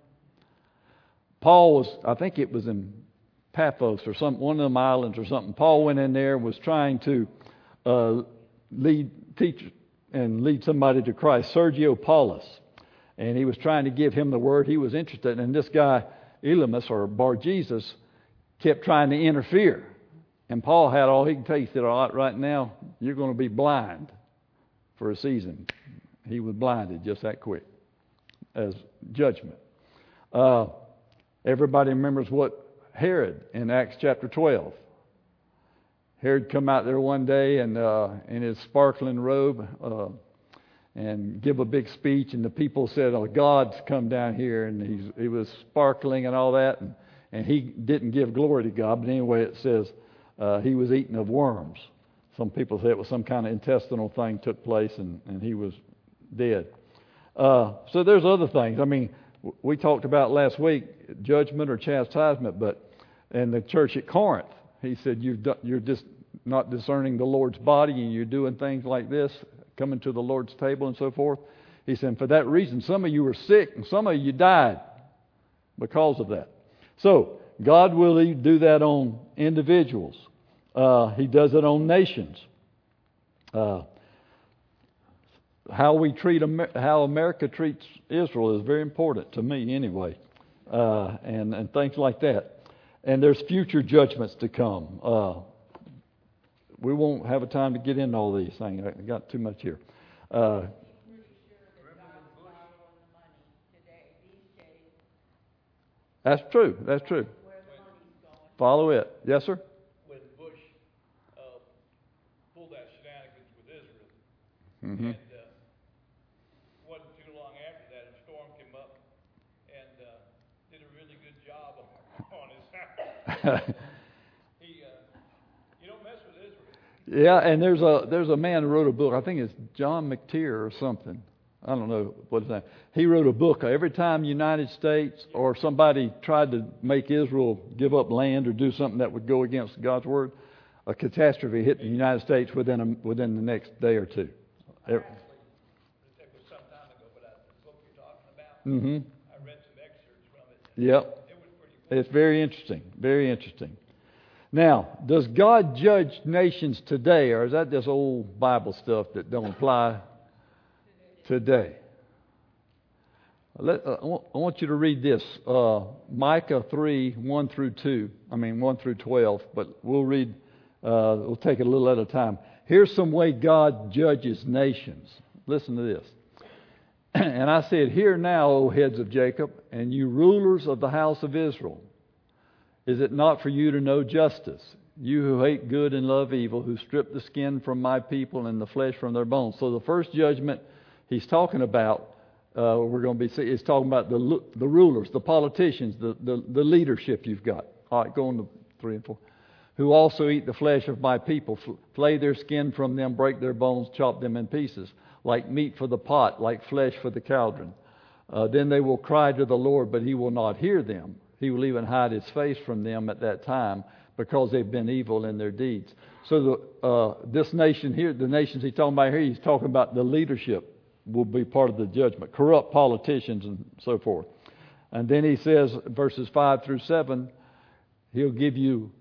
Paul was, I think it was in Paphos or some one of them islands or something. Paul went in there and was trying to uh, lead teach. and lead somebody to Christ, Sergio Paulus. And he was trying to give him the word he was interested in. And this guy, Elymas or Bar Jesus, kept trying to interfere. And Paul had all he could take. He said, all right, right now, you're going to be blind for a season. He was blinded just that quick as judgment. Uh, everybody remembers what Herod in Acts chapter twelve. Herod come out there one day and uh, in his sparkling robe uh, and give a big speech, and the people said, "Oh, God's come down here," and he's, he was sparkling and all that, and, and he didn't give glory to God. But anyway, it says uh, he was eaten of worms. Some people say it was some kind of intestinal thing took place, and, and he was dead. Uh, so there's other things. I mean, we talked about last week judgment or chastisement, but in the church at Corinth, he said, You've done, you're just not discerning the Lord's body and you're doing things like this, coming to the Lord's table and so forth. He said, for that reason, some of you were sick and some of you died because of that. So, God will do that on individuals. Uh, he does it on nations. Uh, how we treat, Amer- how America treats Israel is very important to me anyway. Uh, and, and things like that. And there's future judgments to come. Uh, we won't have a time to get into all these things. I got too much here. Uh, that's true. That's true. Follow it. Yes, sir? When Bush uh, pulled that shenanigans with Israel, mm-hmm. and uh, wasn't too long after that, a storm came up, and uh, You don't mess with Israel. Yeah, and there's a there's a man who wrote a book. I think it's John McTeer or something. I don't know what his name. He wrote a book. Every time the United States or somebody tried to make Israel give up land or do something that would go against God's word, a catastrophe hit the United States within a, within the next day or two. Every, It was some time ago, but I, the book you're talking about, mm-hmm. I read some excerpts from it. Yep. It was pretty cool. It's very interesting. Very interesting. Now, does God judge nations today, or is that just old Bible stuff that don't apply today? Let, uh, I want you to read this, uh, Micah three, one through two. I mean, one through twelve, but we'll read, uh, we'll take it a little at a time. Here's some way God judges nations. Listen to this. And I said, hear now, O heads of Jacob, and you rulers of the house of Israel. Is it not for you to know justice? You who hate good and love evil, who strip the skin from my people and the flesh from their bones. So the first judgment he's talking about, uh, we're going to be, he's talking about the the rulers, the politicians, the, the, the leadership you've got. All right, go on to three and four. Who also eat the flesh of my people, flay their skin from them, break their bones, chop them in pieces, like meat for the pot, like flesh for the cauldron. Uh, then they will cry to the Lord, but he will not hear them. He will even hide his face from them at that time, because they've been evil in their deeds. So the, uh, this nation here, the nations he's talking about here, he's talking about the leadership will be part of the judgment. Corrupt politicians and so forth. And then he says, verses five through seven, he'll give you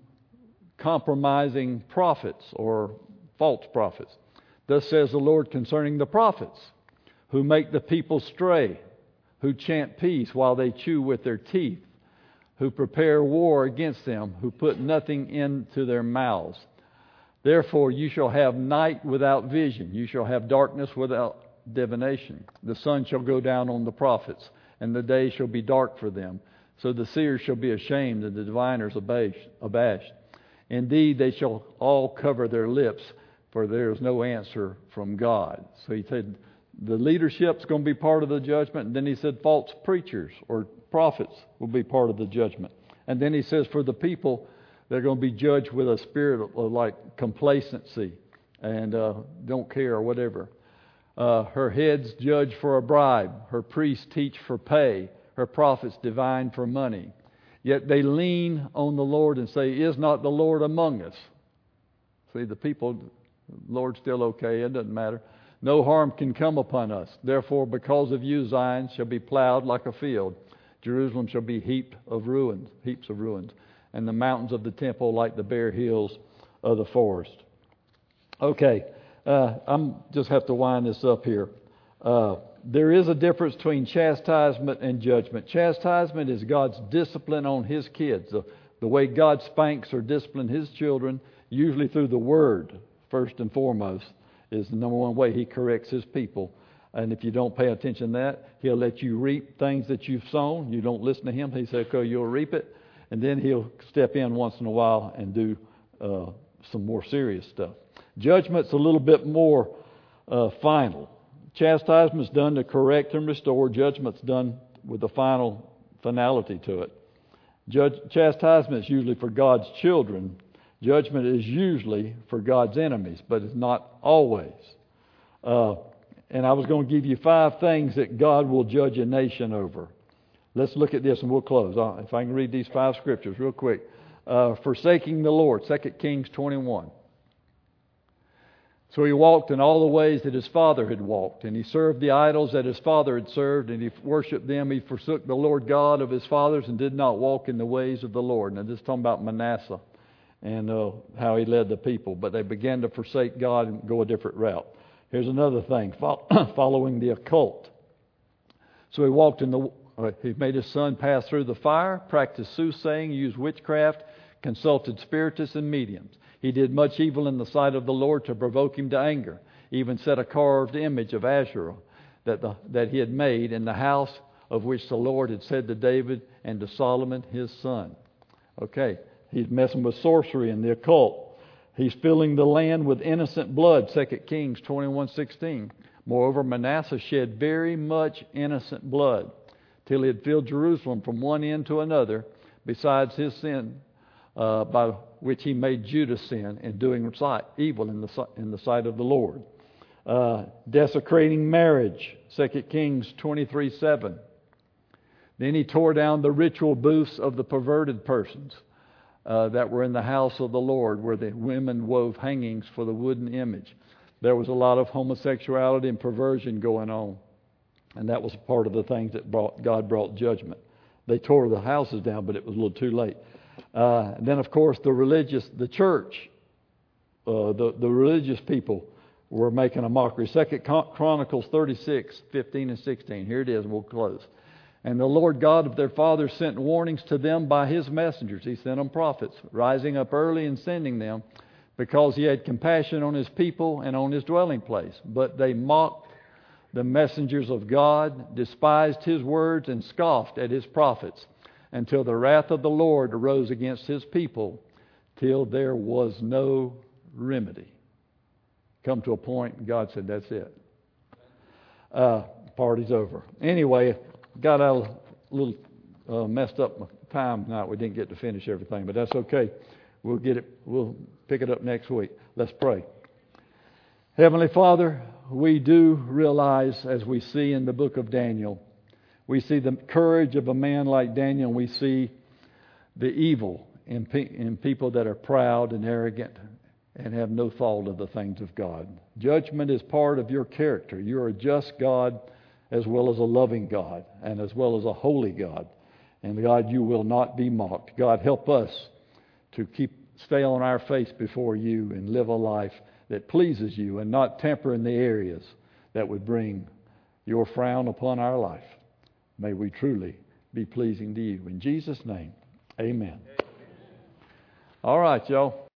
compromising prophets or false prophets. Thus says the Lord concerning the prophets, who make the people stray, who chant peace while they chew with their teeth, who prepare war against them, who put nothing into their mouths. Therefore you shall have night without vision, you shall have darkness without divination. The sun shall go down on the prophets, and the day shall be dark for them. So the seers shall be ashamed, and the diviners abashed. Indeed, they shall all cover their lips, for there is no answer from God. So he said the leadership's going to be part of the judgment. And then he said false preachers or prophets will be part of the judgment. And then he says for the people, they're going to be judged with a spirit of, of like complacency and uh, don't care or whatever. Uh, her heads judge for a bribe. Her priests teach for pay. Her prophets divine for money. Yet they lean on the Lord and say, is not the Lord among us? See, the people, the Lord's still okay. It doesn't matter. No harm can come upon us. Therefore, because of you, Zion shall be plowed like a field. Jerusalem shall be heaped of ruins, heaps of ruins, and the mountains of the temple like the bare hills of the forest. Okay, uh, I'm just have to wind this up here. Uh, there is a difference between chastisement and judgment. Chastisement is God's discipline on His kids. The, the way God spanks or disciplines His children, usually through the Word, first and foremost, is the number one way He corrects His people. And if you don't pay attention to that, He'll let you reap things that you've sown. You don't listen to Him. He said, okay, you'll reap it. And then He'll step in once in a while and do uh, some more serious stuff. Judgment's a little bit more uh, final. Chastisement's done to correct and restore. Judgment's done with the final finality to it. Judge, chastisement is usually for God's children. Judgment is usually for God's enemies, but it's not always. Uh, and I was going to give you five things that God will judge a nation over. Let's look at this and we'll close. Uh, if I can read these five scriptures real quick. Uh, forsaking the Lord, Second Kings twenty-one. So he walked in all the ways that his father had walked, and he served the idols that his father had served, and he worshipped them. He forsook the Lord God of his fathers and did not walk in the ways of the Lord. Now, this is talking about Manasseh and uh, how he led the people. But they began to forsake God and go a different route. Here's another thing, following the occult. So he walked in the, uh, he made his son pass through the fire, practiced soothsaying, used witchcraft, consulted spiritists and mediums. He did much evil in the sight of the Lord to provoke him to anger. He even set a carved image of Asherah that, the, that he had made in the house of which the Lord had said to David and to Solomon his son. Okay, he's messing with sorcery and the occult. He's filling the land with innocent blood, Second Kings twenty-one sixteen. Moreover, Manasseh shed very much innocent blood till he had filled Jerusalem from one end to another. Besides his sin, uh, by which he made Judah sin in doing sight, evil in the, in the sight of the Lord. Uh, desecrating marriage, Second Kings twenty-three seven. Then he tore down the ritual booths of the perverted persons uh, that were in the house of the Lord, where the women wove hangings for the wooden image. There was a lot of homosexuality and perversion going on, and that was part of the things that brought God brought judgment. They tore the houses down, but it was a little too late. Uh, and then, of course, the religious, the church, uh, the the religious people were making a mockery. Second Chronicles thirty-six fifteen and sixteen. Here it is, and we'll close. And the Lord God of their fathers sent warnings to them by His messengers. He sent them prophets, rising up early and sending them, because He had compassion on His people and on His dwelling place. But they mocked the messengers of God, despised His words, and scoffed at His prophets, until the wrath of the Lord arose against His people, till there was no remedy. Come to a point, God said, that's it. Uh, party's over. Anyway, got out a little uh, messed up my time tonight. We didn't get to finish everything, but that's okay. We'll get it. We'll pick it up next week. Let's pray. Heavenly Father, we do realize, as we see in the book of Daniel, we see the courage of a man like Daniel, and we see the evil in, pe- in people that are proud and arrogant and have no thought of the things of God. Judgment is part of your character. You're a just God, as well as a loving God, and as well as a holy God. And God, you will not be mocked. God, help us to keep stay on our face before you and live a life that pleases you, and not temper in the areas that would bring your frown upon our life. May we truly be pleasing to you. In Jesus' name, amen. All right, y'all.